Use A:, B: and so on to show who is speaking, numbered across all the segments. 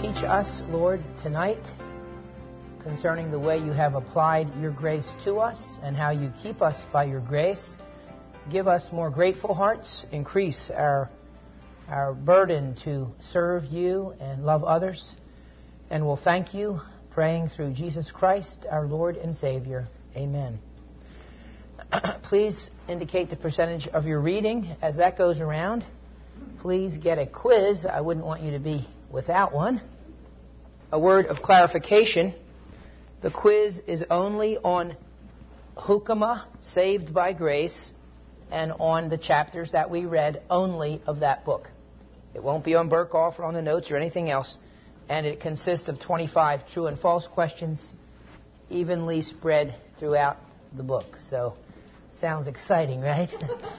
A: teach us, Lord, tonight concerning the way you have applied your grace to us and how you keep us by your grace. Give us more grateful hearts. Increase our burden to serve you and love others. And we'll thank you, praying through Jesus Christ, our Lord and Savior. Amen. Please indicate the percentage of your reading as that goes around. Please get a quiz. I wouldn't want you to be without one. A word of clarification. The quiz is only on Hukama, saved by grace, and on the chapters that we read only of that book. It won't be on Berkhoff or on the notes or anything else. And it consists of 25 true and false questions, evenly spread throughout the book. So, sounds exciting, right?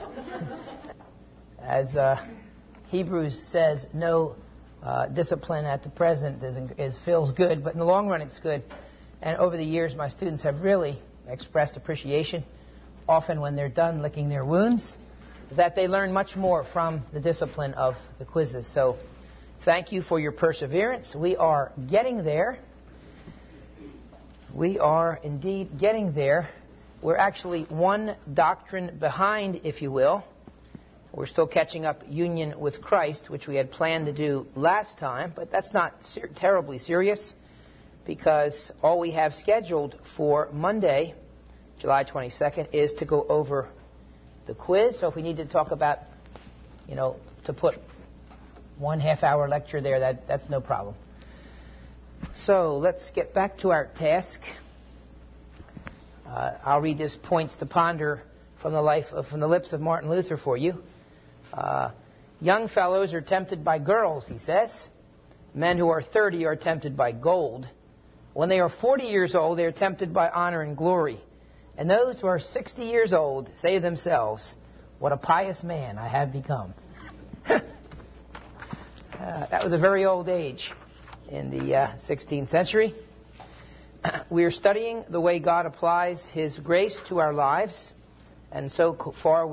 A: As Hebrews says, no discipline at the present feels good, but in the long run it's good. And over the years, my students have really expressed appreciation, often when they're done licking their wounds, that they learn much more from the discipline of the quizzes. So thank you for your perseverance. We are getting there. We are indeed getting there. We're actually one doctrine behind, if you will. We're still catching up union with Christ, which we had planned to do last time, but that's not terribly serious, because all we have scheduled for Monday, July 22nd, is to go over the quiz. So if we need to talk about, to put 1 half-hour lecture there, that's no problem. So let's get back to our task. I'll read this Points to Ponder from the lips of Martin Luther for you. Young fellows are tempted by girls, he says. Men who are 30 are tempted by gold. When they are 40 years old, they are tempted by honor and glory. And those who are 60 years old say to themselves, what a pious man I have become. That was a very old age in the 16th century. We are studying the way God applies His grace to our lives. And so far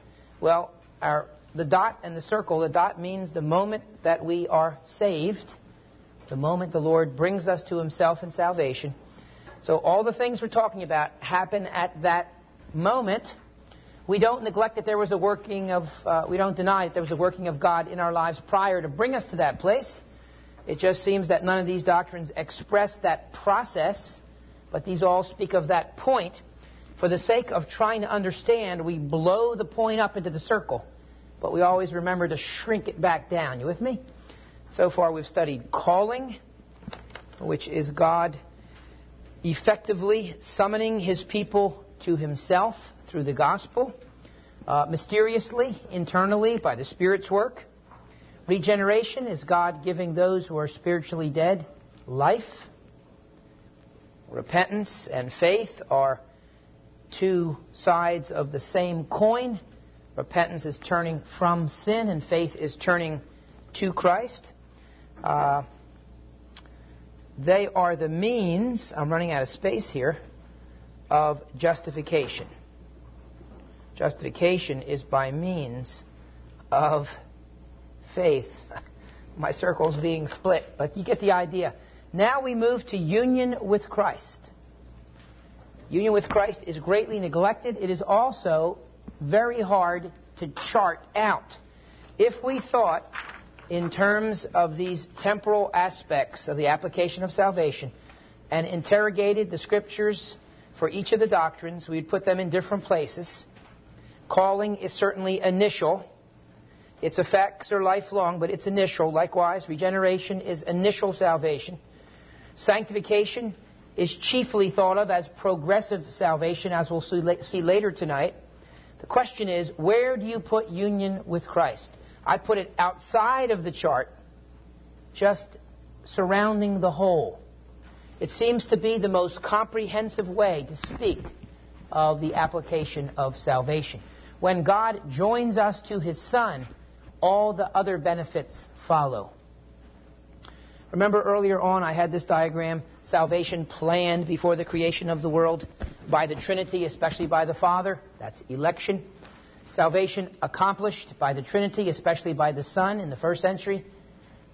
A: the dot and the circle, the dot means the moment that we are saved, the moment the Lord brings us to Himself in salvation. So all the things we're talking about happen at that moment. We don't neglect that there was we don't deny that there was a working of God in our lives prior to bring us to that place. It just seems that none of these doctrines express that process, but these all speak of that point. For the sake of trying to understand, we blow the point up into the circle, but we always remember to shrink it back down. You with me? So far we've studied calling, which is God effectively summoning His people to Himself through the gospel, mysteriously, internally, by the Spirit's work. Regeneration is God giving those who are spiritually dead life. Repentance and faith are two sides of the same coin. Repentance is turning from sin, and faith is turning to Christ. They are the means, I'm running out of space here, of justification. Justification is by means of faith. My circle's being split, but you get the idea. Now we move to union with Christ. Union with Christ is greatly neglected. It is also very hard to chart out. If we thought in terms of these temporal aspects of the application of salvation and interrogated the Scriptures for each of the doctrines, we'd put them in different places. Calling is certainly initial. Its effects are lifelong, but it's initial. Likewise, regeneration is initial salvation. Sanctification is chiefly thought of as progressive salvation, as we'll see later tonight. The question is, where do you put union with Christ? I put it outside of the chart, just surrounding the whole. It seems to be the most comprehensive way to speak of the application of salvation. When God joins us to His Son, all the other benefits follow. Remember earlier on I had this diagram, salvation planned before the creation of the world by the Trinity, especially by the Father. That's election. Salvation accomplished by the Trinity, especially by the Son in the first century.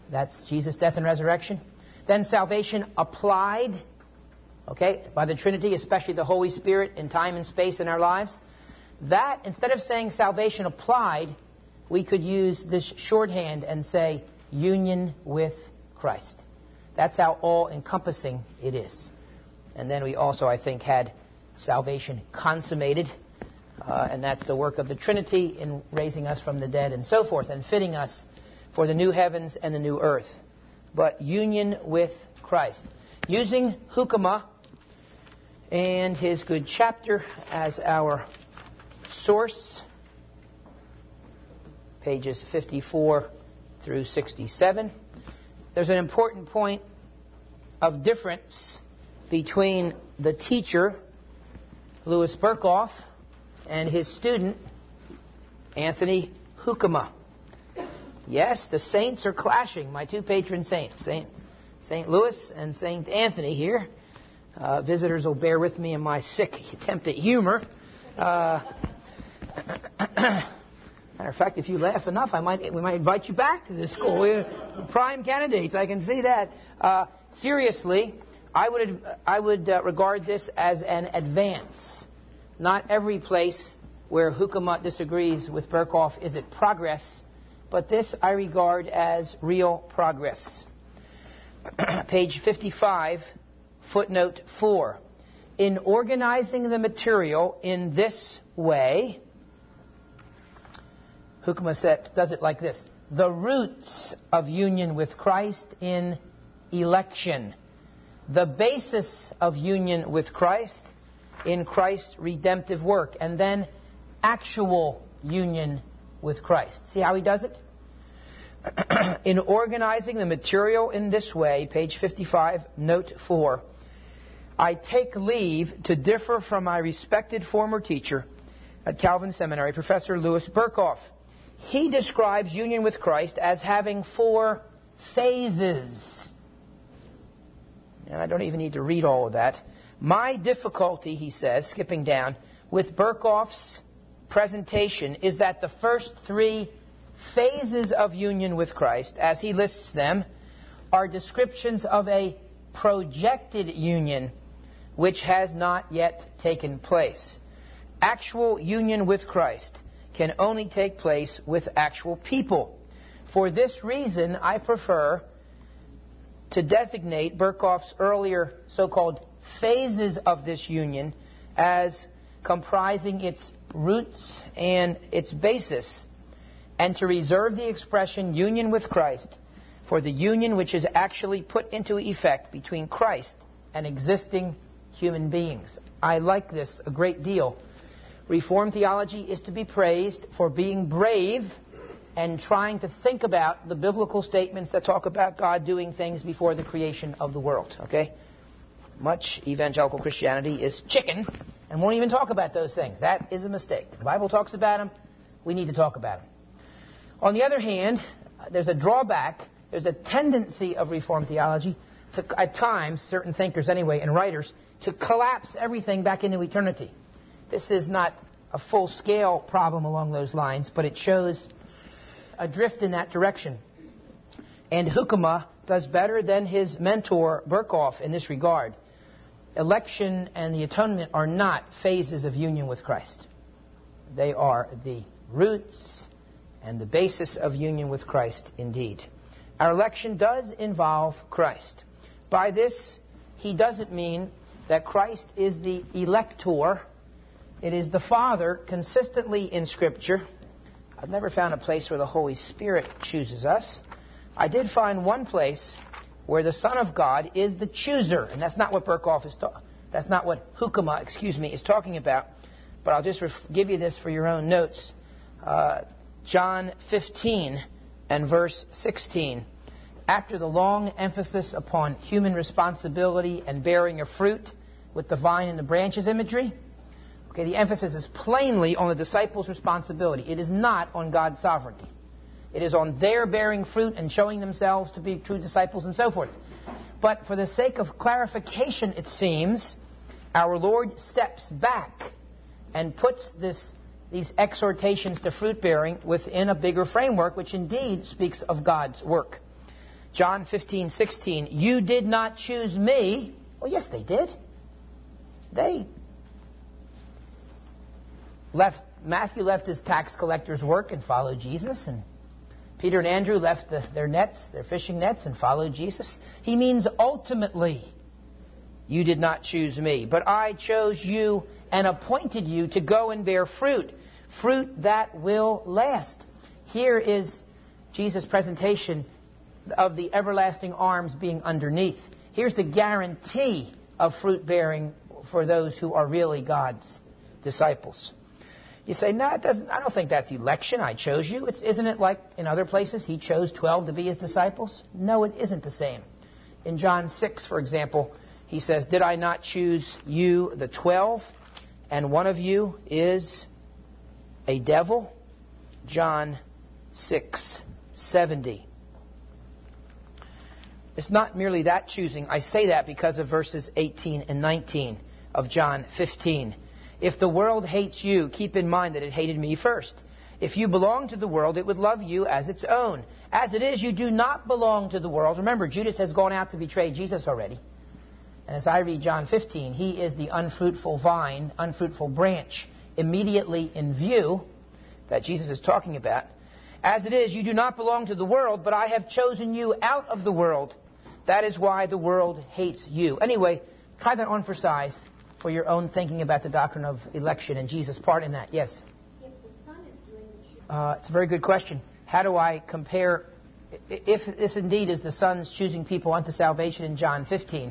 A: That's Jesus' death and resurrection. Then salvation applied, okay, by the Trinity, especially the Holy Spirit in time and space in our lives. That, instead of saying salvation applied, we could use this shorthand and say union with Christ. That's how all-encompassing it is. And then we also, I think, had salvation consummated. And that's the work of the Trinity in raising us from the dead and so forth, and fitting us for the new heavens and the new earth. But union with Christ. Using Hukama and his good chapter as our source, pages 54 through 67. There's an important point of difference between the teacher, Louis Berkhof, and his student, Anthony Hukama. Yes, the saints are clashing, my two patron saints, St. Louis and St. Anthony here. Visitors will bear with me in my sick attempt at humor. Matter of fact, if you laugh enough, we might invite you back to this school. We're prime candidates, I can see that. Seriously, I would regard this as an advance. Not every place where Hukama disagrees with Berkhof is it progress, but this I regard as real progress. Page 55, footnote 4. In organizing the material in this way, Hukama does it like this. The roots of union with Christ in election. The basis of union with Christ in Christ's redemptive work. And then actual union with Christ. See how he does it? In organizing the material in this way, page 55, note 4, I take leave to differ from my respected former teacher at Calvin Seminary, Professor Louis Berkhof. He describes union with Christ as having 4 phases. And I don't even need to read all of that. My difficulty, he says, skipping down, with Berkhof's presentation is that the first 3 phases of union with Christ, as he lists them, are descriptions of a projected union which has not yet taken place. Actual union with Christ can only take place with actual people. For this reason, I prefer to designate Berkhof's earlier so-called phases of this union as comprising its roots and its basis, and to reserve the expression union with Christ for the union which is actually put into effect between Christ and existing human beings. I like this a great deal. Reformed theology is to be praised for being brave and trying to think about the biblical statements that talk about God doing things before the creation of the world. Okay? Much evangelical Christianity is chicken and won't even talk about those things. That is a mistake. The Bible talks about them. We need to talk about them. On the other hand, there's a drawback. There's a tendency of Reformed theology to, at times, certain thinkers anyway, and writers, to collapse everything back into eternity. This is not a full-scale problem along those lines, but it shows a drift in that direction. And Hukama does better than his mentor, Berkhof, in this regard. Election and the atonement are not phases of union with Christ. They are the roots and the basis of union with Christ indeed. Our election does involve Christ. By this, he doesn't mean that Christ is the elector. It is the Father consistently in Scripture. I've never found a place where the Holy Spirit chooses us. I did find one place where the Son of God is the chooser, and that's not what Berkhof is that's not what Hukama, is talking about. But I'll just give you this for your own notes. John 15 and verse 16. After the long emphasis upon human responsibility and bearing of fruit with the vine and the branches imagery, okay, the emphasis is plainly on the disciples' responsibility. It is not on God's sovereignty. It is on their bearing fruit and showing themselves to be true disciples and so forth. But for the sake of clarification, it seems, our Lord steps back and puts these exhortations to fruit-bearing within a bigger framework, which indeed speaks of God's work. John 15:16, you did not choose me. Well, yes, they did. Matthew left his tax collector's work and followed Jesus, and Peter and Andrew left their fishing nets, and followed Jesus. He means ultimately, you did not choose me, but I chose you and appointed you to go and bear fruit that will last. Here is Jesus' presentation of the everlasting arms being underneath. Here's the guarantee of fruit bearing for those who are really God's disciples. You say, no, it doesn't. I don't think that's election. I chose you. Isn't it like in other places he chose 12 to be his disciples? No, it isn't the same. In John 6, for example, he says, did I not choose you, the 12, and one of you is a devil? John 6:70. It's not merely that choosing. I say that because of verses 18 and 19 of John 15. If the world hates you, keep in mind that it hated me first. If you belong to the world, it would love you as its own. As it is, you do not belong to the world. Remember, Judas has gone out to betray Jesus already. And as I read John 15, he is the unfruitful vine, unfruitful branch, immediately in view that Jesus is talking about. As it is, you do not belong to the world, but I have chosen you out of the world. That is why the world hates you. Anyway, try that on for size for your own thinking about the doctrine of election and Jesus' part in that. Yes?
B: If the Son is doing the
A: it's a very good question. How do I compare, if this indeed is the Son's choosing people unto salvation in John 15,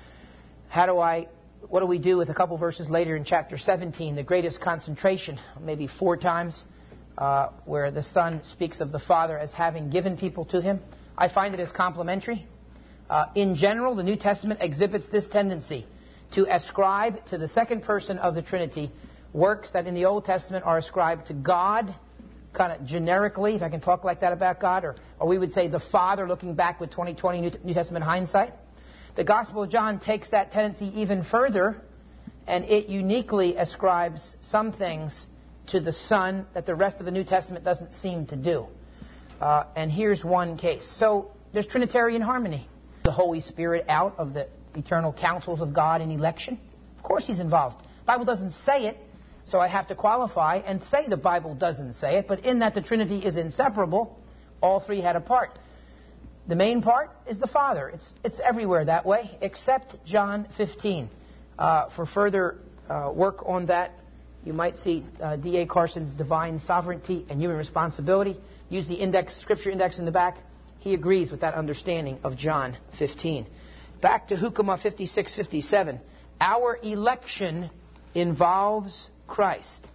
A: what do we do with a couple verses later in chapter 17, the greatest concentration, maybe 4 times, where the Son speaks of the Father as having given people to him? I find it as complementary. In general, the New Testament exhibits this tendency to ascribe to the second person of the Trinity works that in the Old Testament are ascribed to God, kind of generically, if I can talk like that about God, or we would say the Father looking back with 20/20 New Testament hindsight. The Gospel of John takes that tendency even further, and it uniquely ascribes some things to the Son that the rest of the New Testament doesn't seem to do. And here's one case. So there's Trinitarian harmony. The Holy Spirit out of the eternal counsels of God in election? Of course he's involved. The Bible doesn't say it, so I have to qualify and say the Bible doesn't say it, but in that the Trinity is inseparable, all three had a part. The main part is the Father. It's everywhere that way, except John 15. For further work on that, you might see D.A. Carson's Divine Sovereignty and Human Responsibility. Use the scripture index in the back. He agrees with that understanding of John 15. Back to Hukama 56-57. Our election involves Christ.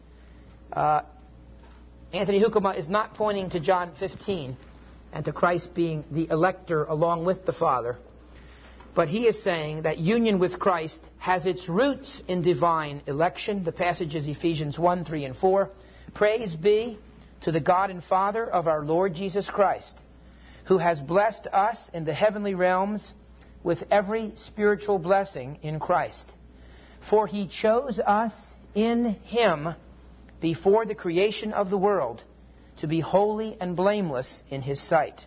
A: Anthony Hukama is not pointing to John 15 and to Christ being the elector along with the Father, but he is saying that union with Christ has its roots in divine election. The passage is Ephesians 1:3 and 4. Praise be to the God and Father of our Lord Jesus Christ, who has blessed us in the heavenly realms with every spiritual blessing in Christ. For he chose us in him before the creation of the world to be holy and blameless in his sight.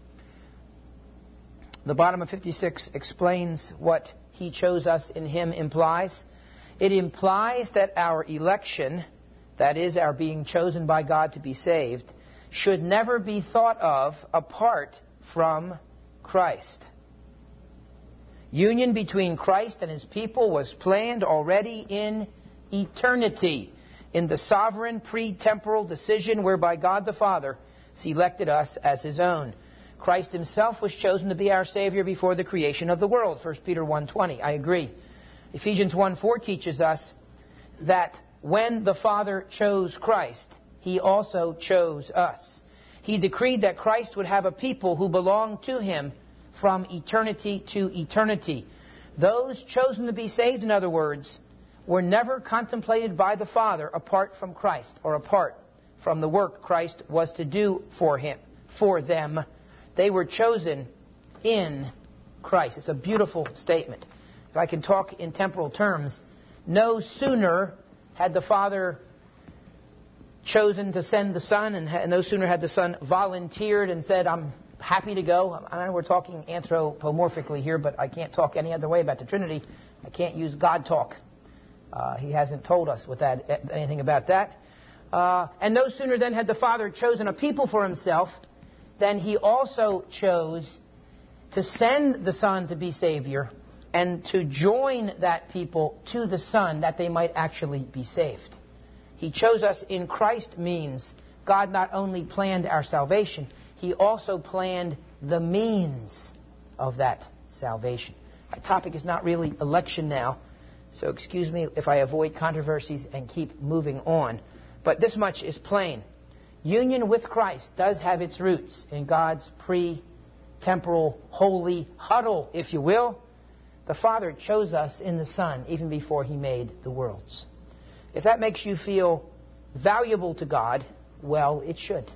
A: The bottom of 56 explains what he chose us in him implies. It implies that our election, that is, our being chosen by God to be saved, should never be thought of apart from Christ. Union between Christ and his people was planned already in eternity, in the sovereign pre-temporal decision whereby God the Father selected us as his own. Christ himself was chosen to be our Savior before the creation of the world, 1 Peter 1:20. I agree. Ephesians 1:4 teaches us that when the Father chose Christ, he also chose us. He decreed that Christ would have a people who belonged to him from eternity to eternity. Those chosen to be saved, in other words, were never contemplated by the Father apart from Christ or apart from the work Christ was to do for them. They were chosen in Christ. It's a beautiful statement. If I can talk in temporal terms, no sooner had the Father chosen to send the Son, and no sooner had the Son volunteered and said, I'm happy to go. I know we're talking anthropomorphically here, but I can't talk any other way about the Trinity. I can't use God talk. He hasn't told us anything about that. And no sooner then had the Father chosen a people for himself than he also chose to send the Son to be Savior and to join that people to the Son that they might actually be saved. He chose us in Christ means God not only planned our salvation, he also planned the means of that salvation. My topic is not really election now, so excuse me if I avoid controversies and keep moving on. But this much is plain. Union with Christ does have its roots in God's pre-temporal holy huddle, if you will. The Father chose us in the Son even before he made the worlds. If that makes you feel valuable to God, well, it should.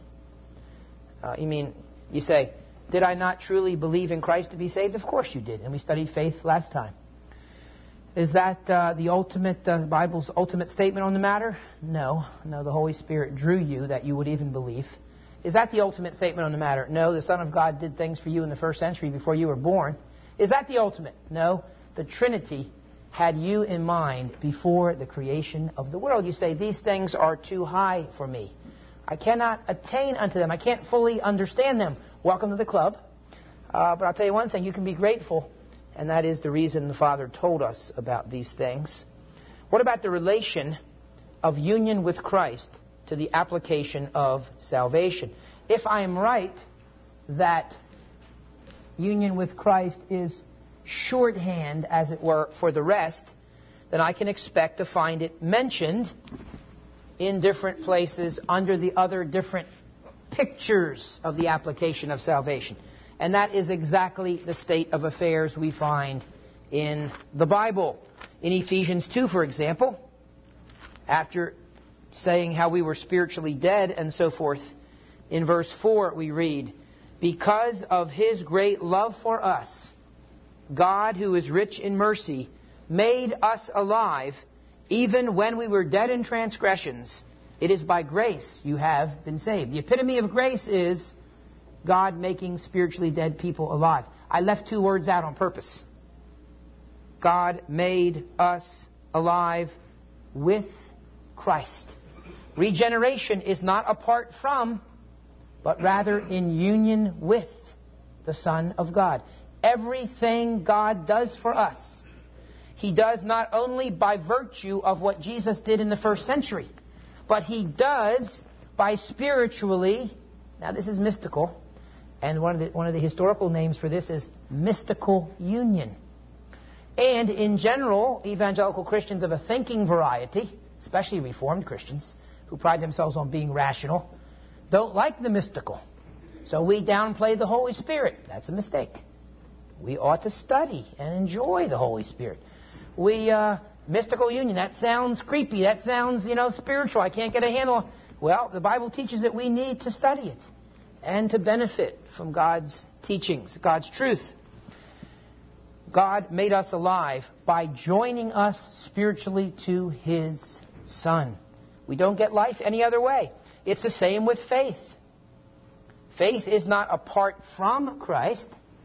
A: You say, did I not truly believe in Christ to be saved? Of course you did, and we studied faith last time. Is that the Bible's ultimate statement on the matter? No. No, the Holy Spirit drew you that you would even believe. Is that the ultimate statement on the matter? No, the Son of God did things for you in the first century before you were born. Is that the ultimate? No, the Trinity had you in mind before the creation of the world. You say, these things are too high for me. I cannot attain unto them. I can't fully understand them. Welcome to the club. But I'll tell you one thing, you can be grateful, and that is the reason the Father told us about these things. What about the relation of union with Christ to the application of salvation? If I am right that union with Christ is shorthand, as it were, for the rest, then I can expect to find it mentioned in different places under the other different pictures of the application of salvation. And that is exactly the state of affairs we find in the Bible. In Ephesians 2, for example, after saying how we were spiritually dead and so forth, in verse 4 we read, because of his great love for us, God, who is rich in mercy, made us alive even when we were dead in transgressions. It is by grace you have been saved. The epitome of grace is God making spiritually dead people alive. I left two words out on purpose. God made us alive with Christ. Regeneration is not apart from, but rather in union with the Son of God. Everything God does for us, he does not only by virtue of what Jesus did in the first century, but he does by spiritually, now this is mystical, and one of the historical names for this is mystical union. And in general, evangelical Christians of a thinking variety, especially Reformed Christians, who pride themselves on being rational, don't like the mystical. So we downplay the Holy Spirit. That's a mistake. We ought to study and enjoy the Holy Spirit. Mystical union, that sounds creepy. That sounds, spiritual. I can't get a handle. Well, the Bible teaches that we need to study it and to benefit from God's teachings, God's truth. God made us alive by joining us spiritually to his Son. We don't get life any other way. It's the same with faith. Faith is not apart from Christ.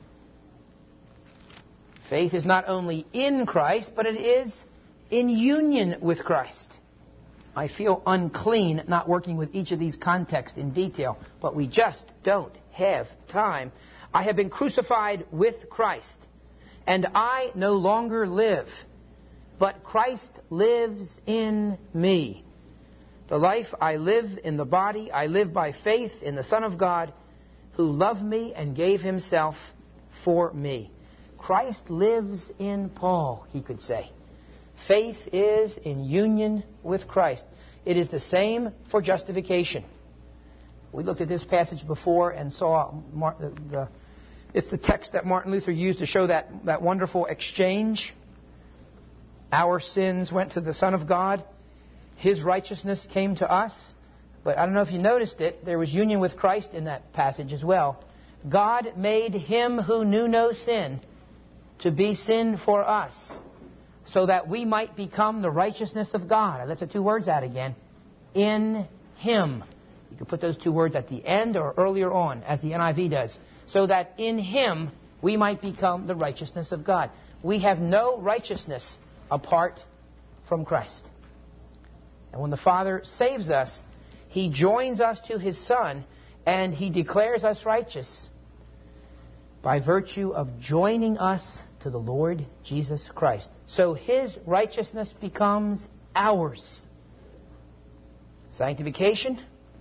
A: Faith is not only in Christ, but it is in union with Christ. I feel unclean not working with each of these contexts in detail, but we just don't have time. I have been crucified with Christ, and I no longer live, but Christ lives in me. The life I live in the body, I live by faith in the Son of God, who loved me and gave himself for me. Christ lives in Paul, he could say. Faith is in union with Christ. It is the same for justification. We looked at this passage before and saw it's the text that Martin Luther used to show that wonderful exchange. Our sins went to the Son of God. His righteousness came to us. But I don't know if you noticed it, there was union with Christ in that passage as well. God made him who knew no sin to be sin for us, so that we might become the righteousness of God. I left the two words out again. In him. You can put those two words at the end or earlier on, as the NIV does. so that in Him we might become the righteousness of God. We have no righteousness apart from Christ. And when the Father saves us, He joins us to His Son, and He declares us righteous by virtue of joining us to the Lord Jesus Christ. So His righteousness becomes ours. Sanctification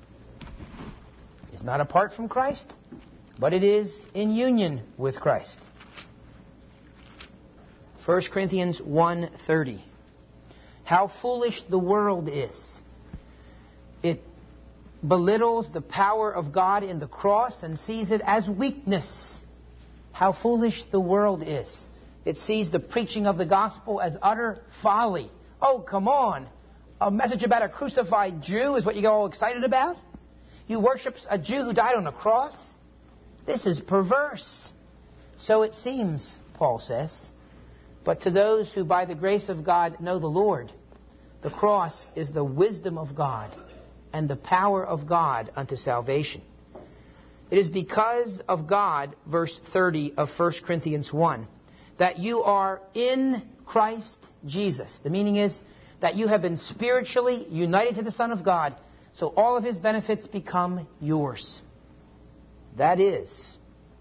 A: is not apart from Christ, but it is in union with Christ. 1 Corinthians 1:30. How foolish the world is. It belittles the power of God in the cross and sees it as weakness. How foolish the world is. It sees the preaching of the gospel as utter folly. Oh, come on. A message about a crucified Jew is what you get all excited about? You worship a Jew who died on a cross? This is perverse. So it seems, Paul says. But to those who by the grace of God know the Lord, the cross is the wisdom of God and the power of God unto salvation. It is because of God, verse 30 of 1 Corinthians 1, that you are in Christ Jesus. The meaning is that you have been spiritually united to the Son of God, so all of His benefits become yours. It is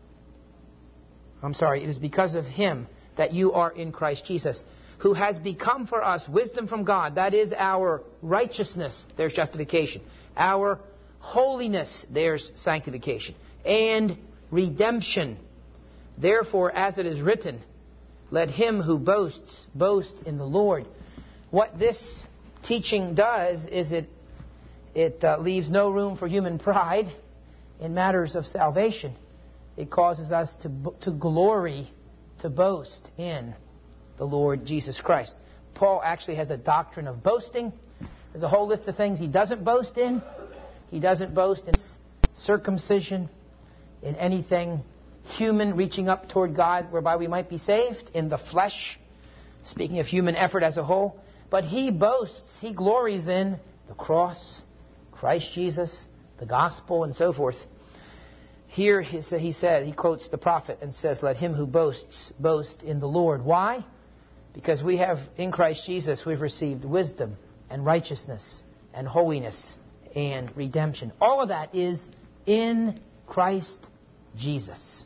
A: because of Him that you are in Christ Jesus, who has become for us wisdom from God. That is our righteousness, there's justification. Our holiness, there's sanctification. And redemption. Therefore, as it is written, let him who boasts, boast in the Lord. What this teaching does is it leaves no room for human pride in matters of salvation. It causes us to glory, to boast in the Lord Jesus Christ. Paul actually has a doctrine of boasting. There's a whole list of things he doesn't boast in. He doesn't boast in circumcision, in anything human reaching up toward God whereby we might be saved, in the flesh, speaking of human effort as a whole. But he boasts, he glories in the cross, Christ Jesus, the gospel, and so forth. Here he quotes the prophet and says, let him who boasts, boast in the Lord. Why? Because we have, in Christ Jesus, we've received wisdom and righteousness and holiness and redemption. All of that is in Christ Jesus.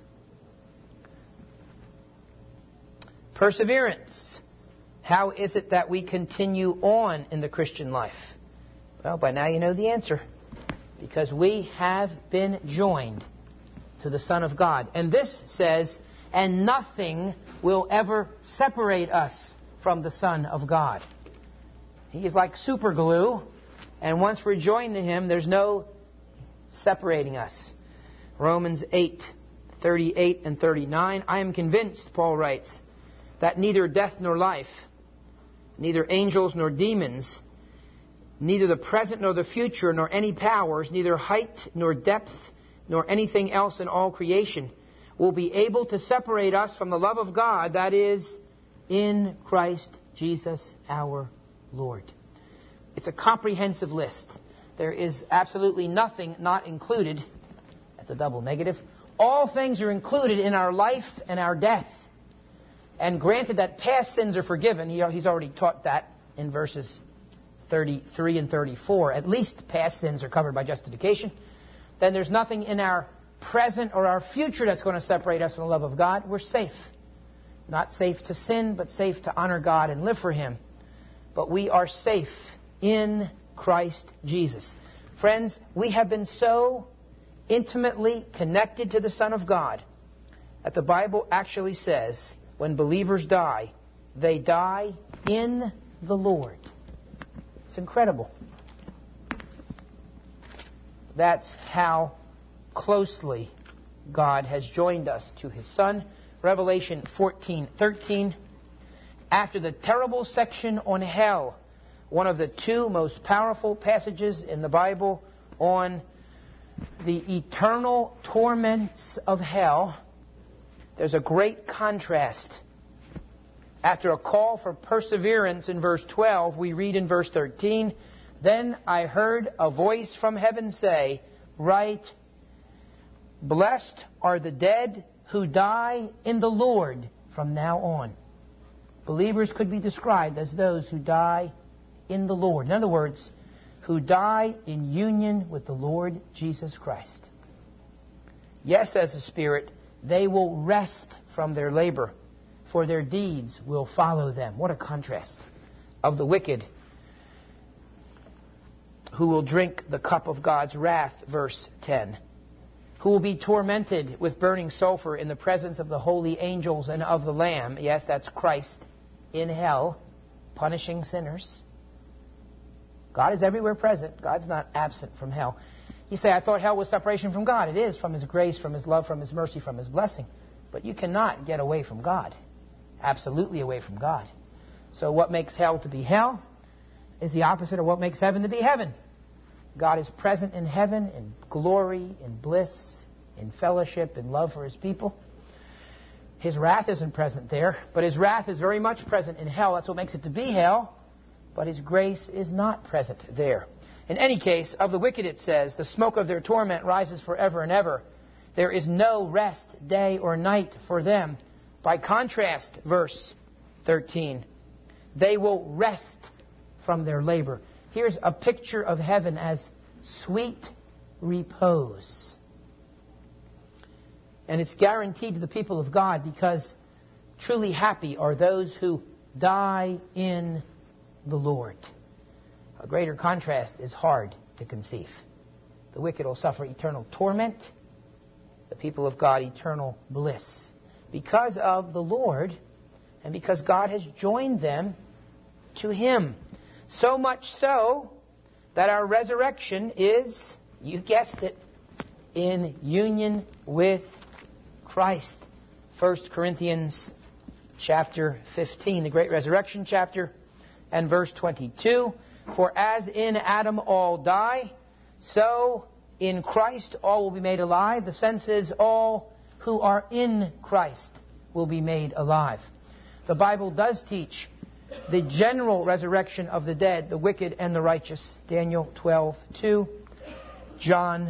A: Perseverance. How is it that we continue on in the Christian life? Well, by now you know the answer. Because we have been joined to the Son of God. And this says, and nothing will ever separate us from the Son of God. He is like super glue, and once we're joined to Him, there's no separating us. Romans 8:38 and 39. I am convinced, Paul writes, that neither death nor life, neither angels nor demons, neither the present nor the future, nor any powers, neither height nor depth, nor anything else in all creation will be able to separate us from the love of God that is in Christ Jesus our Lord. It's a comprehensive list. There is absolutely nothing not included. That's a double negative. All things are included in our life and our death. And granted that past sins are forgiven, he's already taught that in verses 33 and 34. At least past sins are covered by justification. Then there's nothing in our present or our future that's going to separate us from the love of God. We're safe. Not safe to sin, but safe to honor God and live for Him. But we are safe in Christ Jesus. Friends, we have been so intimately connected to the Son of God that the Bible actually says when believers die, they die in the Lord. It's incredible. That's how closely God has joined us to His Son. Revelation 14:13. After the terrible section on hell, one of the two most powerful passages in the Bible on the eternal torments of hell, there's a great contrast. After a call for perseverance in verse 12, we read in verse 13, then I heard a voice from heaven say, write, Blessed are the dead who die in the Lord from now on. Believers could be described as those who die in the Lord. In other words, who die in union with the Lord Jesus Christ. Yes, says the Spirit, they will rest from their labor, for their deeds will follow them. What a contrast of the wicked who will drink the cup of God's wrath, verse 10. Who will be tormented with burning sulfur in the presence of the holy angels and of the Lamb. Yes, that's Christ in hell, punishing sinners. God is everywhere present. God's not absent from hell. You say, I thought hell was separation from God. It is, from His grace, from His love, from His mercy, from His blessing. But you cannot get away from God. Absolutely away from God. So what makes hell to be hell is the opposite of what makes heaven to be heaven. God is present in heaven in glory, in bliss, in fellowship, in love for His people. His wrath isn't present there, but His wrath is very much present in hell. That's what makes it to be hell. But His grace is not present there. In any case, of the wicked it says, the smoke of their torment rises forever and ever. There is no rest, day or night for them. By contrast, verse 13, they will rest from their labor. Here's a picture of heaven as sweet repose. And it's guaranteed to the people of God because truly happy are those who die in the Lord. A greater contrast is hard to conceive. The wicked will suffer eternal torment. The people of God, eternal bliss. Because of the Lord and because God has joined them to Him. So much so that our resurrection is, you guessed it, in union with Christ. 1 Corinthians chapter 15, the great resurrection chapter, and verse 22. For as in Adam all die, so in Christ all will be made alive. The sense is all who are in Christ will be made alive. The Bible does teach the general resurrection of the dead, the wicked and the righteous. Daniel 12:2, John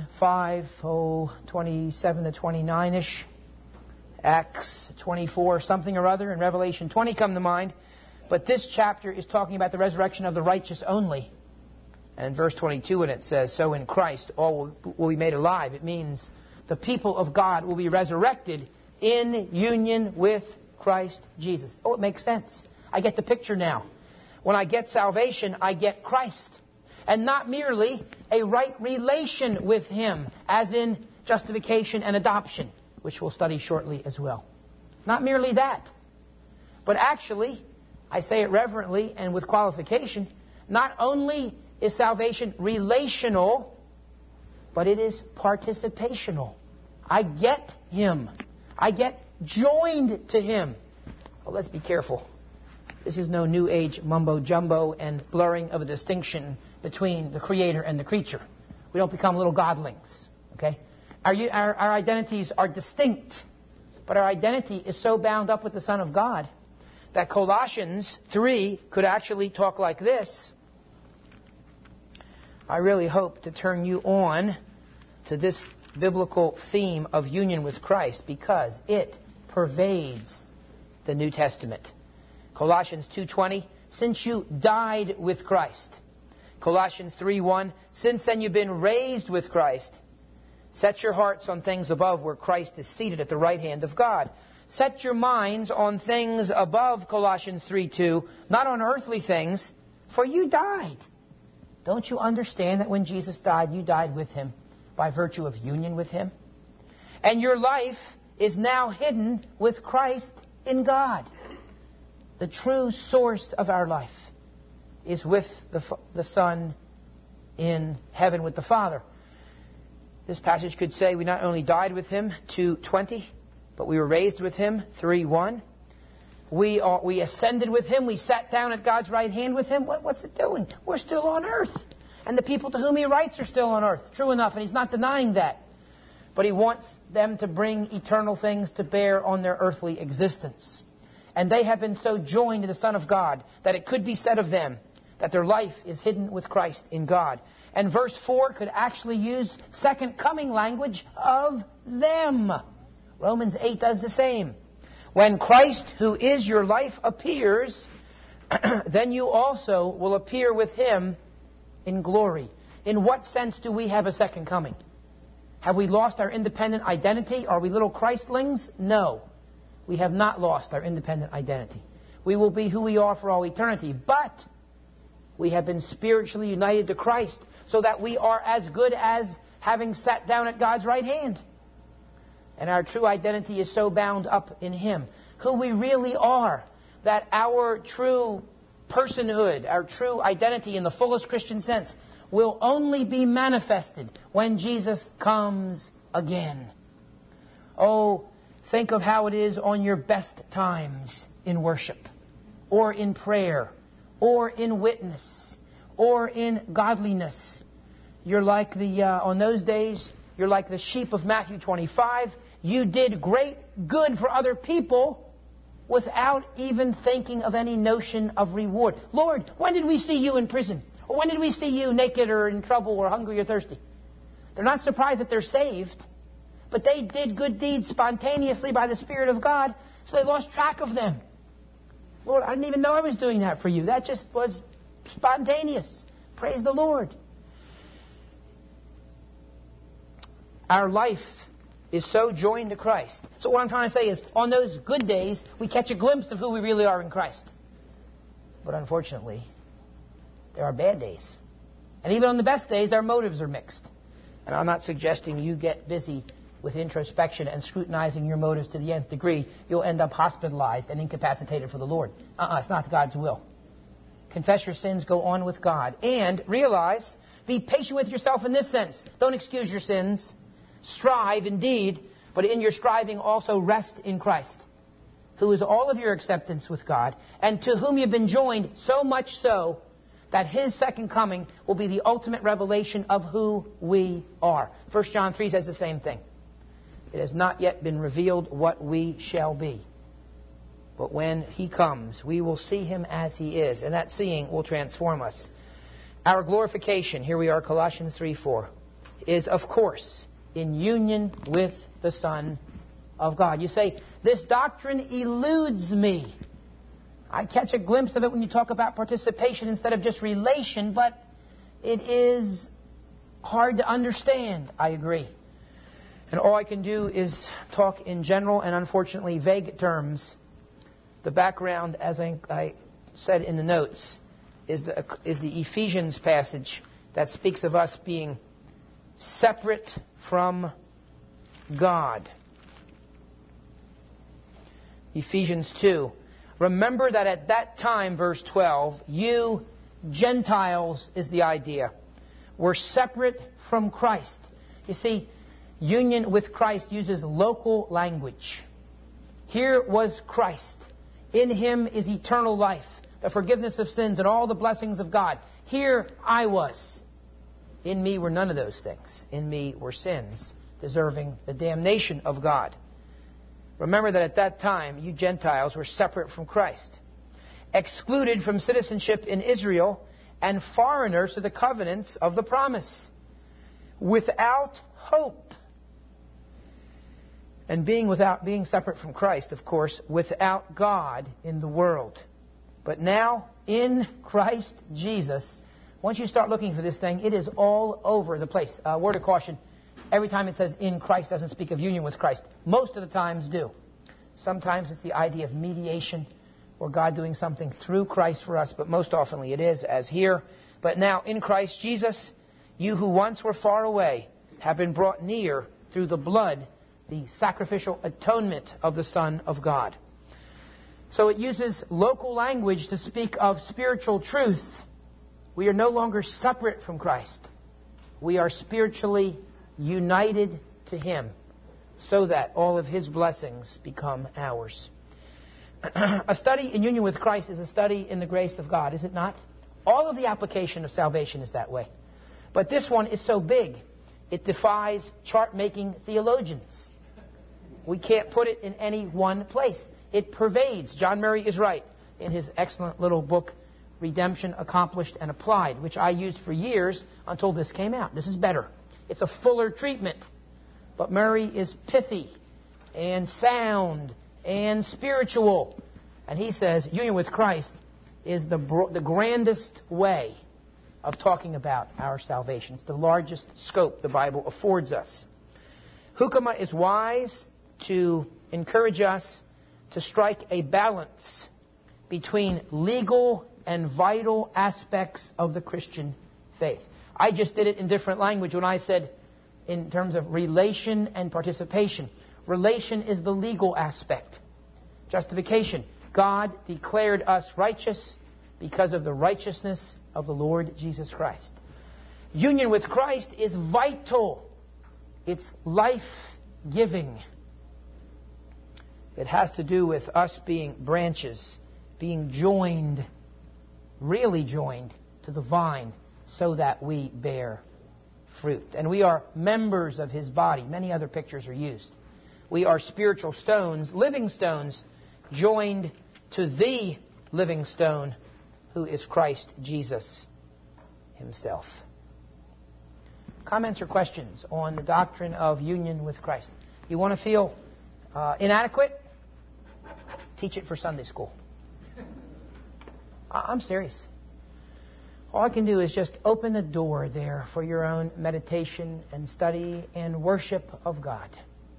A: 5:27 to 29-ish, Acts 24 something or other, and Revelation 20 come to mind. But this chapter is talking about the resurrection of the righteous only. And in verse 22 when it says, so in Christ all will be made alive, it means the people of God will be resurrected in union with Christ Jesus. Oh, it makes sense. I get the picture now. When I get salvation, I get Christ. And not merely a right relation with Him, as in justification and adoption, which we'll study shortly as well. Not merely that. But actually, I say it reverently and with qualification, not only is salvation relational, but it is participational. I get Him. I get joined to Him. Well, let's be careful. This is no New Age mumbo-jumbo and blurring of a distinction between the Creator and the creature. We don't become little godlings. Okay? Our identities are distinct, but our identity is so bound up with the Son of God that Colossians 3 could actually talk like this. I really hope to turn you on to this biblical theme of union with Christ because it pervades the New Testament. Colossians 2:20, since you died with Christ. Colossians 3:1, since then you've been raised with Christ. Set your hearts on things above where Christ is seated at the right hand of God. Set your minds on things above, Colossians 3:2, not on earthly things, for you died. Don't you understand that when Jesus died, you died with Him by virtue of union with Him? And your life is now hidden with Christ in God. The true source of our life is with the Son in heaven with the Father. This passage could say we not only died with Him, 2:20, but we were raised with Him, 3:1. We ascended with Him. We sat down at God's right hand with Him. What's it doing? We're still on earth. And the people to whom He writes are still on earth. True enough, and He's not denying that. But He wants them to bring eternal things to bear on their earthly existence. And they have been so joined to the Son of God that it could be said of them that their life is hidden with Christ in God. And verse 4 could actually use second coming language of them. Romans 8 does the same. When Christ, who is your life, appears, then you also will appear with Him in glory. In what sense do we have a second coming? Have we lost our independent identity? Are we little Christlings? No. We have not lost our independent identity. We will be who we are for all eternity. But we have been spiritually united to Christ so that we are as good as having sat down at God's right hand. And our true identity is so bound up in Him. Who we really are. That our true personhood, our true identity in the fullest Christian sense, will only be manifested when Jesus comes again. Oh, think of how it is on your best times in worship, or in prayer, or in witness, or in godliness. You're like on those days, you're like the sheep of Matthew 25. You did great good for other people without even thinking of any notion of reward. Lord, when did we see you in prison? Or when did we see you naked or in trouble or hungry or thirsty? They're not surprised that they're saved, but they did good deeds spontaneously by the Spirit of God, so they lost track of them. Lord, I didn't even know I was doing that for you. That just was spontaneous. Praise the Lord. Our life is so joined to Christ. So what I'm trying to say is, on those good days, we catch a glimpse of who we really are in Christ. But unfortunately, there are bad days. And even on the best days, our motives are mixed. And I'm not suggesting you get busy with introspection and scrutinizing your motives to the nth degree. You'll end up hospitalized and incapacitated for the Lord. It's not God's will. Confess your sins, go on with God. And realize, be patient with yourself in this sense. Don't excuse your sins. Strive indeed, but in your striving also rest in Christ, who is all of your acceptance with God, and to whom you've been joined so much so that His second coming will be the ultimate revelation of who we are. 1 John 3 says the same thing. It has not yet been revealed what we shall be. But when He comes, we will see Him as He is, and that seeing will transform us. Our glorification, here we are, Colossians 3:4, is of course in union with the Son of God. You say, this doctrine eludes me. I catch a glimpse of it when you talk about participation instead of just relation, but it is hard to understand. I agree. And all I can do is talk in general and unfortunately vague terms. The background, as I said in the notes, is the Ephesians passage that speaks of us being separate from God. Ephesians 2. Remember that at that time, verse 12, you Gentiles is the idea, were separate from Christ. You see, union with Christ uses local language. Here was Christ. In Him is eternal life, the forgiveness of sins, and all the blessings of God. Here I was. In me were none of those things. In me were sins, deserving the damnation of God. Remember that at that time, you Gentiles were separate from Christ, excluded from citizenship in Israel, and foreigners to the covenants of the promise, without hope. And being separate from Christ, of course, without God in the world. But now, in Christ Jesus, once you start looking for this thing, it is all over the place. Word of caution, every time it says in Christ doesn't speak of union with Christ. Most of the times do. Sometimes it's the idea of mediation or God doing something through Christ for us, but most oftenly it is, as here. But now in Christ Jesus, you who once were far away have been brought near through the blood, the sacrificial atonement of the Son of God. So it uses local language to speak of spiritual truth. We are no longer separate from Christ. We are spiritually united to Him so that all of His blessings become ours. A study in union with Christ is a study in the grace of God, is it not? All of the application of salvation is that way. But this one is so big, it defies chart-making theologians. We can't put it in any one place. It pervades. John Murray is right in his excellent little book, redemption accomplished and applied, which I used for years until this came out. This is better. It's a fuller treatment. But Murray is pithy and sound and spiritual. And he says union with Christ is the grandest way of talking about our salvation. It's the largest scope the Bible affords us. Hukama is wise to encourage us to strike a balance between legal and vital aspects of the Christian faith. I just did it in different language when I said in terms of relation and participation. Relation is the legal aspect. Justification. God declared us righteous because of the righteousness of the Lord Jesus Christ. Union with Christ is vital. It's life-giving. It has to do with us being branches, being joined, really joined to the vine so that we bear fruit. And we are members of His body. Many other pictures are used. We are spiritual stones, living stones, joined to the living stone, who is Christ Jesus Himself. Comments or questions on the doctrine of union with Christ? You want to feel inadequate? Teach it for Sunday school. I'm serious. All I can do is just open the door there for your own meditation and study and worship of God.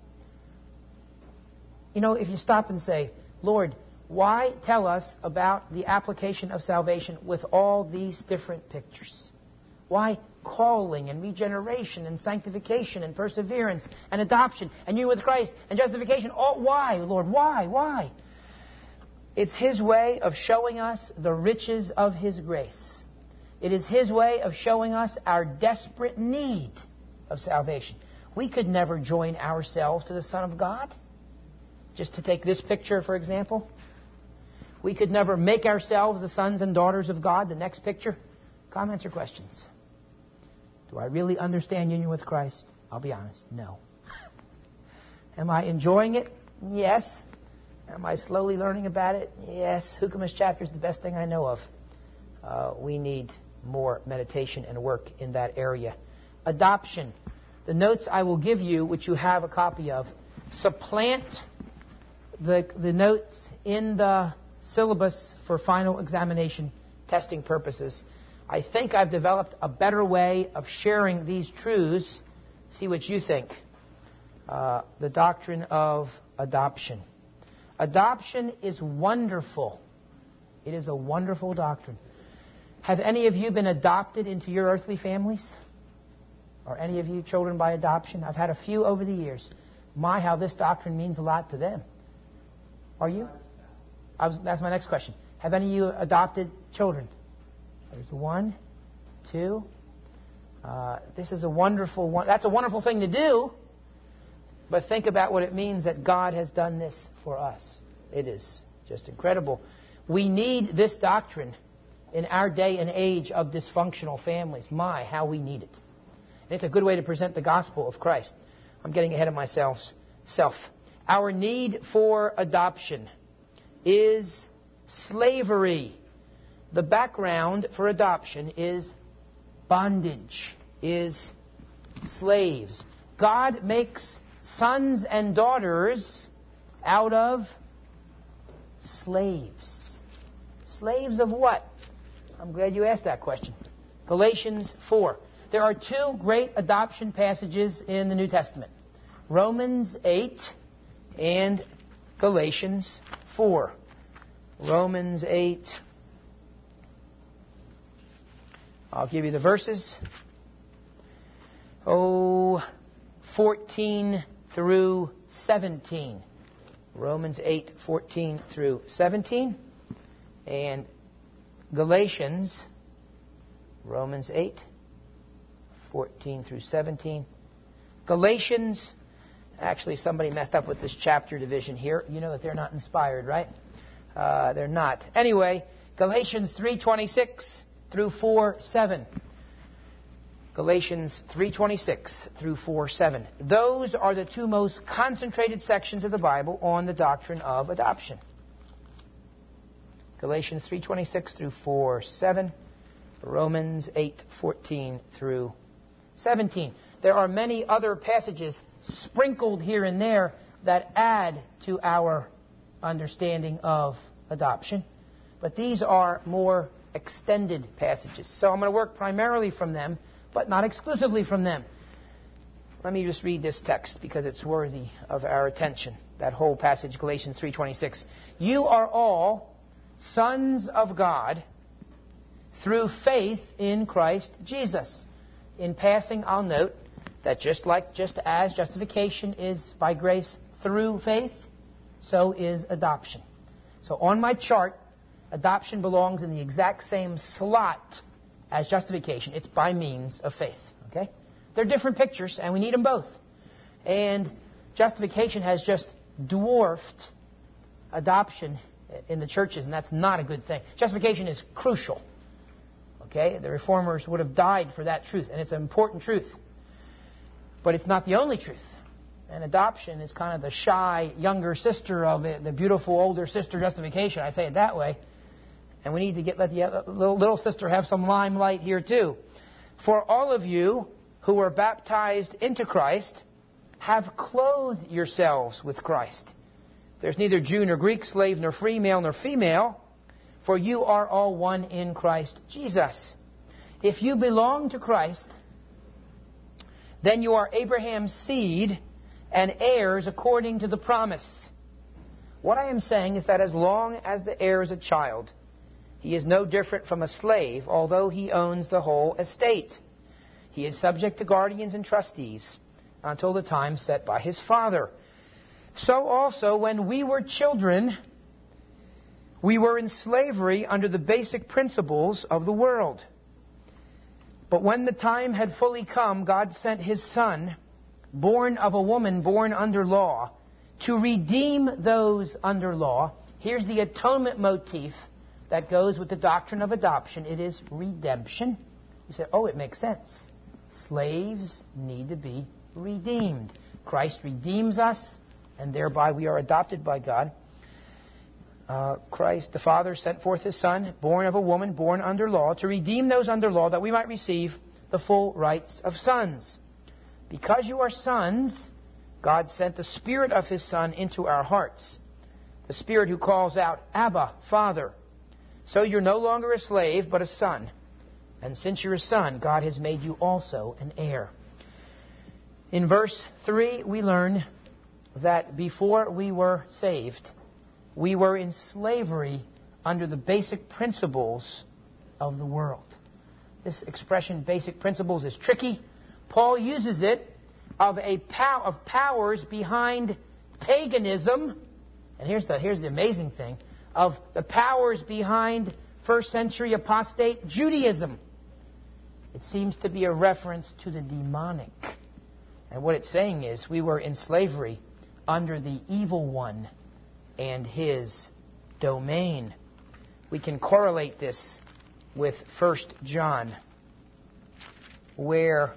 A: You know, if you stop and say, Lord, why tell us about the application of salvation with all these different pictures? Why calling and regeneration and sanctification and perseverance and adoption and union with Christ and justification? Why, Lord? Why? It's His way of showing us the riches of His grace. It is His way of showing us our desperate need of salvation. We could never join ourselves to the Son of God. Just to take this picture, for example. We could never make ourselves the sons and daughters of God. The next picture. Comments or questions? Do I really understand union with Christ? I'll be honest, no. Am I enjoying it? Yes. Am I slowly learning about it? Yes. Hukama's chapter is the best thing I know of. We need more meditation and work in that area. Adoption. The notes I will give you, which you have a copy of, supplant the notes in the syllabus for final examination testing purposes. I think I've developed a better way of sharing these truths. See what you think. The doctrine of adoption. Adoption is wonderful. It is a wonderful doctrine. Have any of you been adopted into your earthly families? Or any of you children by adoption? I've had a few over the years. My, how this doctrine means a lot to them. Are you? That's my next question. Have any of you adopted children? There's 1, 2. This is a wonderful one. That's a wonderful thing to do. But think about what it means that God has done this for us. It is just incredible. We need this doctrine in our day and age of dysfunctional families. My, how we need it. And it's a good way to present the gospel of Christ. I'm getting ahead of myself. Our need for adoption is slavery. The background for adoption is bondage, is slaves. God makes sons and daughters out of slaves. Slaves of what? I'm glad you asked that question. Galatians 4. There are 2 great adoption passages in the New Testament. Romans 8 and Galatians 4. Romans 8. I'll give you the verses. 14 through 17. Romans 8, 14 through 17. And Galatians, Romans 8, 14 through 17. Galatians, actually somebody messed up with this chapter division here. You know that they're not inspired, right? They're not. Anyway, Galatians 3:26 through 4:7. Galatians 3:26 through 4:7. Those are the 2 most concentrated sections of the Bible on the doctrine of adoption. Galatians 3:26 through 4:7. Romans 8:14 through 17. There are many other passages sprinkled here and there that add to our understanding of adoption. But these are more extended passages. So I'm going to work primarily from them, but not exclusively from them. Let me just read this text because it's worthy of our attention. That whole passage, Galatians 3:26. You are all sons of God through faith in Christ Jesus. In passing, I'll note that just as justification is by grace through faith, so is adoption. So on my chart, adoption belongs in the exact same slot as justification. It's by means of faith. Okay? They're different pictures, and we need them both. And justification has just dwarfed adoption in the churches, and that's not a good thing. Justification is crucial. Okay? The reformers would have died for that truth, and it's an important truth. But it's not the only truth. And adoption is kind of the shy younger sister of it, the beautiful older sister justification. I say it that way. And we need to let the little sister have some limelight here too. For all of you who were baptized into Christ have clothed yourselves with Christ. There's neither Jew nor Greek, slave nor free, male nor female, for you are all one in Christ Jesus. If you belong to Christ, then you are Abraham's seed and heirs according to the promise. What I am saying is that as long as the heir is a child, he is no different from a slave, although he owns the whole estate. He is subject to guardians and trustees until the time set by his father. So also, when we were children, we were in slavery under the basic principles of the world. But when the time had fully come, God sent his Son, born of a woman born under law, to redeem those under law. Here's the atonement motif that goes with the doctrine of adoption. It is redemption. You say, oh, it makes sense. Slaves need to be redeemed. Christ redeems us, and thereby we are adopted by God. Christ, the Father, sent forth his Son, born of a woman, born under law, to redeem those under law, that we might receive the full rights of sons. Because you are sons, God sent the Spirit of his Son into our hearts, the Spirit who calls out, Abba, Father. So you're no longer a slave, but a son. And since you're a son, God has made you also an heir. In verse 3, we learn that before we were saved, we were in slavery under the basic principles of the world. This expression, basic principles, is tricky. Paul uses it of powers behind paganism. And here's the amazing thing, of the powers behind first century apostate Judaism. It seems to be a reference to the demonic. And what it's saying is we were in slavery under the evil one and his domain. We can correlate this with 1 John, where,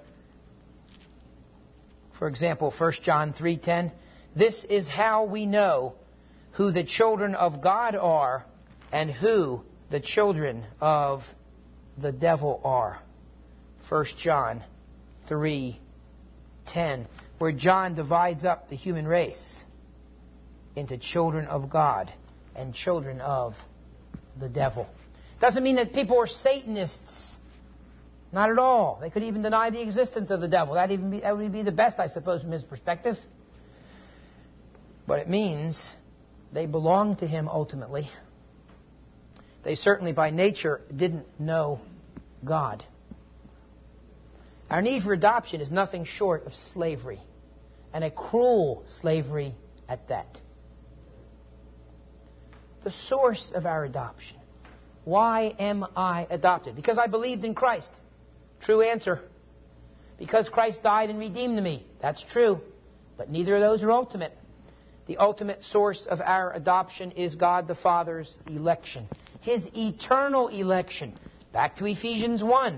A: for example, 1 John 3:10, this is how we know who the children of God are and who the children of the devil are. 1 John 3:10, where John divides up the human race into children of God and children of the devil. Doesn't mean that people are Satanists. Not at all. They could even deny the existence of the devil. That would be the best, I suppose, from his perspective. But it means they belong to him ultimately. They certainly by nature didn't know God. Our need for adoption is nothing short of slavery, and a cruel slavery at that. The source of our adoption. Why am I adopted? Because I believed in Christ. True answer. Because Christ died and redeemed me. That's true. But neither of those are ultimate. The ultimate source of our adoption is God the Father's election. His eternal election. Back to Ephesians 1.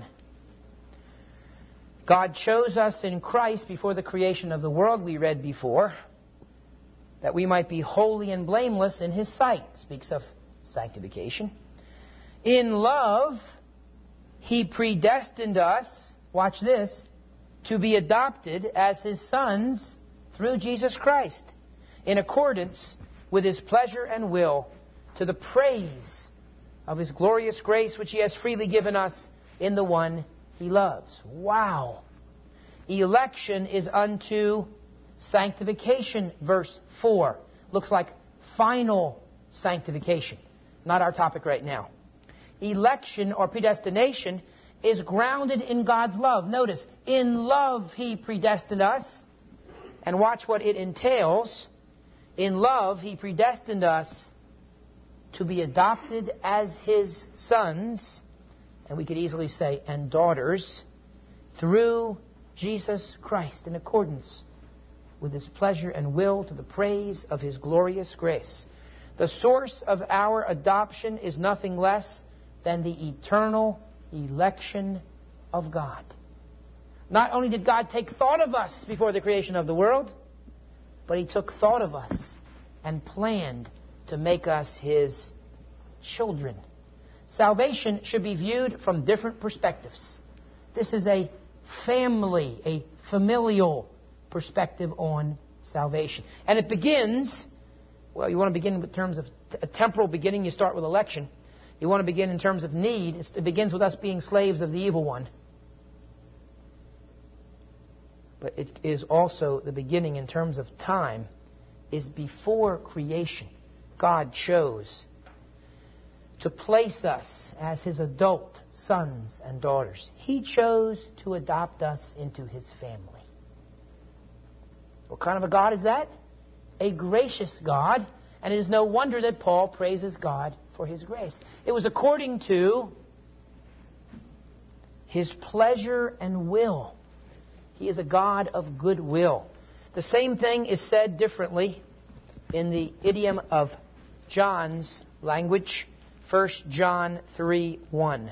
A: God chose us in Christ before the creation of the world, we read before, that we might be holy and blameless in his sight. Speaks of sanctification. In love, He predestined us, watch this, to be adopted as His sons through Jesus Christ, in accordance with His pleasure and will, to the praise of His glorious grace, which He has freely given us in the one He loves. Wow! Election is unto sanctification, verse 4. Looks like final sanctification. Not our topic right now. Election or predestination is grounded in God's love. Notice, in love He predestined us. And watch what it entails. In love He predestined us to be adopted as His sons, and we could easily say, and daughters, through Jesus Christ, in accordance with His pleasure and will, to the praise of His glorious grace. The source of our adoption is nothing less than the eternal election of God. Not only did God take thought of us before the creation of the world, but He took thought of us and planned to make us His children. Salvation should be viewed from different perspectives. This is a family, a familial perspective on salvation. And it begins, well, you want to begin in terms of a temporal beginning, you start with election. You want to begin in terms of need, it begins with us being slaves of the evil one. But it is also the beginning in terms of time, is before creation. God chose to place us as His adult sons and daughters. He chose to adopt us into His family. What kind of a God is that? A gracious God. And it is no wonder that Paul praises God for His grace. It was according to His pleasure and will. He is a God of goodwill. The same thing is said differently in the idiom of John's language. 1 John 3:1.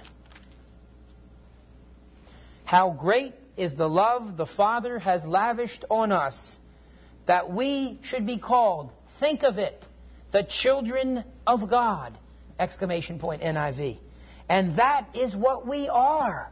A: How great is the love the Father has lavished on us, that we should be called, think of it, the children of God! Exclamation point NIV. And that is what we are.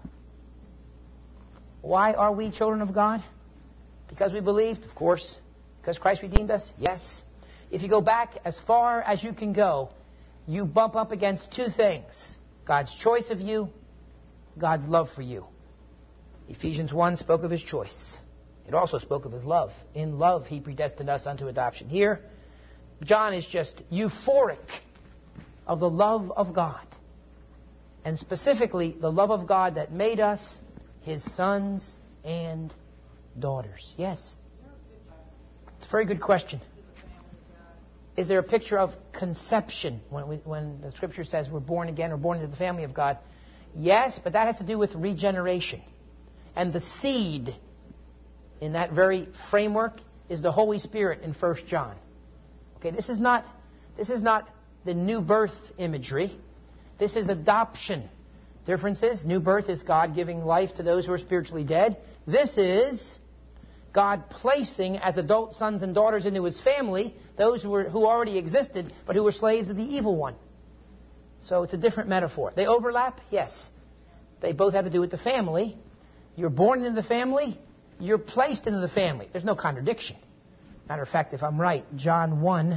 A: Why are we children of God? Because we believed, of course. Because Christ redeemed us? Yes. If you go back as far as you can go, you bump up against two things. God's choice of you, God's love for you. Ephesians 1 spoke of His choice. It also spoke of His love. In love He predestined us unto adoption. Here, John is just euphoric of the love of God. And specifically, the love of God that made us His sons and daughters. Yes? It's a very good question. Is there a picture of conception when the Scripture says we're born again or born into the family of God? Yes, but that has to do with regeneration. And the seed in that very framework is the Holy Spirit in 1 John. Okay, this is not the new birth imagery. This is adoption. Difference is, new birth is God giving life to those who are spiritually dead. This is God placing as adult sons and daughters into His family those who already existed, but who were slaves of the evil one. So it's a different metaphor. They overlap? Yes. They both have to do with the family. You're born into the family. You're placed into the family. There's no contradiction. Matter of fact, if I'm right, John 1,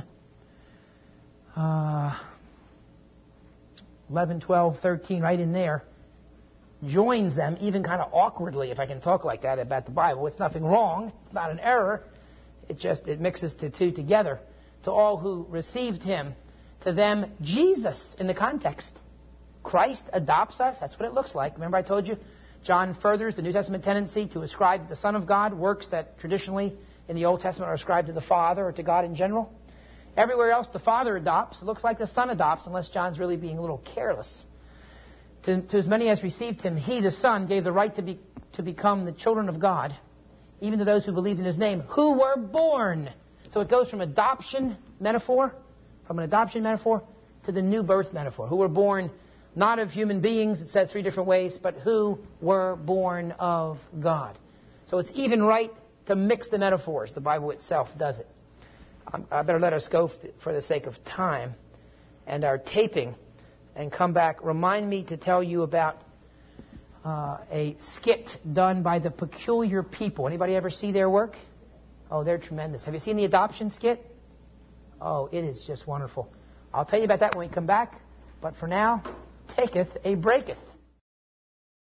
A: 11, 12, 13, right in there, joins them, even kind of awkwardly, if I can talk like that about the Bible. It's nothing wrong. It's not an error. It mixes the two together. To all who received Him, to them, Jesus, in the context. Christ adopts us. That's what it looks like. Remember I told you, John furthers the New Testament tendency to ascribe to the Son of God works that traditionally in the Old Testament are ascribed to the Father or to God in general. Everywhere else the Father adopts. It looks like the Son adopts, unless John's really being a little careless. To as many as received Him, He, the Son, gave the right to become the children of God, even to those who believed in His name, who were born. So it goes from an adoption metaphor, to the new birth metaphor, who were born not of human beings, it says 3 different ways, but who were born of God. So it's even right to mix the metaphors. The Bible itself does it. I better let us go for the sake of time. and our taping and come back, remind me to tell you about a skit done by the Peculiar People. Anybody ever see their work? Oh, they're tremendous. Have you seen the adoption skit? Oh, it is just wonderful. I'll tell you about that when we come back. But for now, taketh a breaketh.